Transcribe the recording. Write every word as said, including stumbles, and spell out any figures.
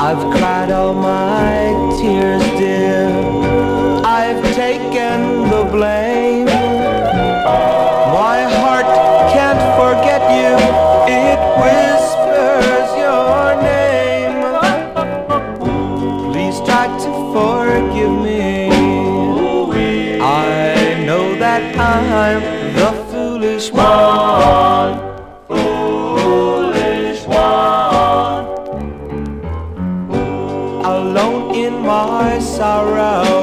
I've cried all my tears, dear. I've taken the blame. My heart can't forget you. It whispers your name. Please try to forgive me. I know that I'm the foolish one. Foolish one. Alone in my sorrow,